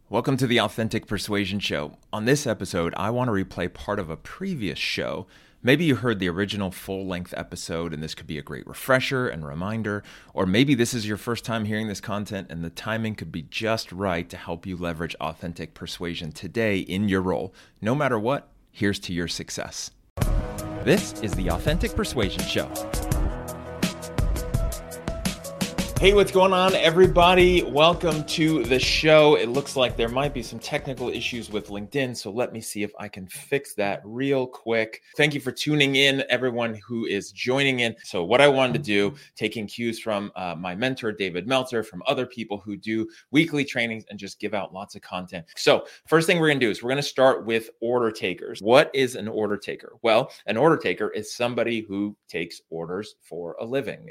Welcome to the Authentic Persuasion Show. On this episode, I want to replay part of a previous show. Maybe you heard the original full-length episode and this could be a great refresher and reminder, or maybe this is your first time hearing this content and the timing could be just right to help you leverage authentic persuasion today in your role. No matter what, here's to your success. This is the Authentic Persuasion Show. Hey, what's going on, everybody? Welcome to the show. It looks like there might be some technical issues with LinkedIn, so let me see if I can fix that real quick. Thank you for tuning in, everyone who is joining in. So what I wanted to do, taking cues from my mentor, David Meltzer, from other people who do weekly trainings and just give out lots of content. So first thing we're going to do is we're going to start with order takers. What is an order taker? Well, an order taker is somebody who takes orders for a living.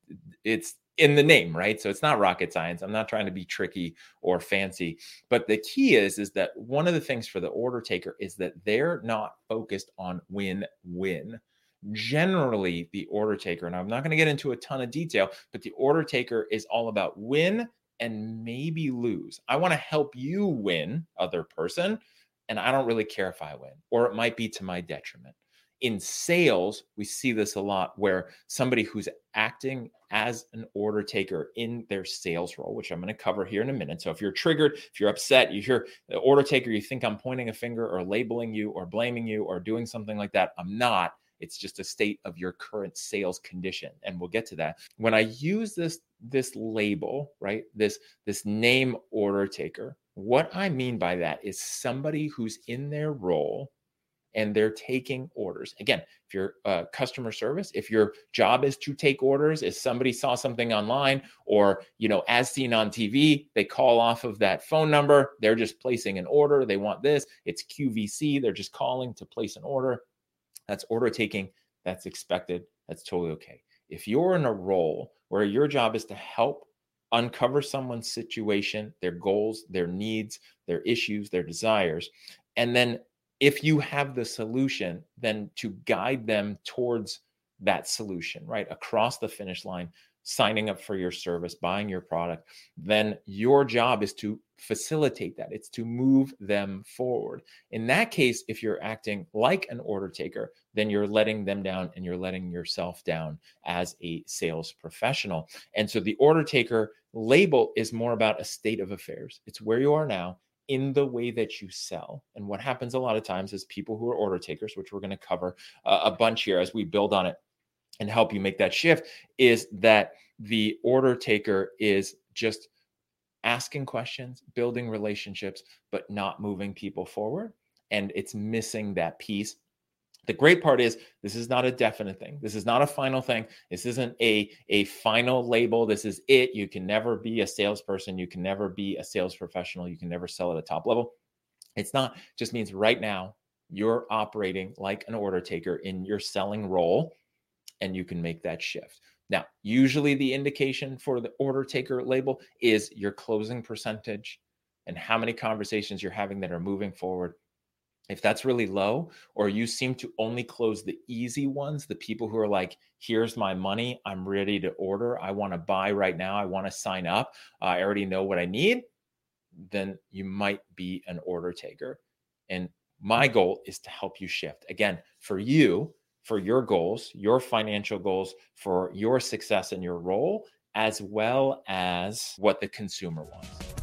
It's in the name, right? So it's not rocket science. I'm not trying to be tricky or fancy, but the key is that one of the things for the order taker is that they're not focused on win-win. Generally, the order taker, and I'm not going to get into a ton of detail, but the order taker is all about win and maybe lose. I want to help you win, other person, and I don't really care if I win, or it might be to my detriment. In sales, we see this a lot where somebody who's acting as an order taker in their sales role, which I'm going to cover here in a minute. So if you're triggered, if you're upset, you hear the order taker, you think I'm pointing a finger or labeling you or blaming you or doing something like that. I'm not. It's just a state of your current sales condition. And we'll get to that. When I use this label, right, this name order taker, what I mean by that is somebody who's in their role and they're taking orders. Again, if you're customer service, if your job is to take orders, if somebody saw something online or, as seen on TV, they call off of that phone number, they're just placing an order. They want this. It's QVC. They're just calling to place an order. That's order taking. That's expected. That's totally okay. If you're in a role where your job is to help uncover someone's situation, their goals, their needs, their issues, their desires, and then if you have the solution, then to guide them towards that solution, right? Across the finish line, signing up for your service, buying your product, then your job is to facilitate that. It's to move them forward. In that case, if you're acting like an order taker, then you're letting them down and you're letting yourself down as a sales professional. And so the order taker label is more about a state of affairs. It's where you are now in the way that you sell. And what happens a lot of times is people who are order takers, which we're going to cover a bunch here as we build on it and help you make that shift, is that the order taker is just asking questions, building relationships, but not moving people forward. And it's missing that piece. The great part is this is not a definite thing. This is not a final thing. This isn't a final label. This is it. You can never be a salesperson. You can never be a sales professional. You can never sell at a top level. It's not, just means right now you're operating like an order taker in your selling role and you can make that shift. Now, usually the indication for the order taker label is your closing percentage and how many conversations you're having that are moving forward. If that's really low, or you seem to only close the easy ones, the people who are like, here's my money, I'm ready to order, I want to buy right now, I want to sign up, I already know what I need, then you might be an order taker. And my goal is to help you shift. Again, for you, for your goals, your financial goals, for your success in your role, as well as what the consumer wants.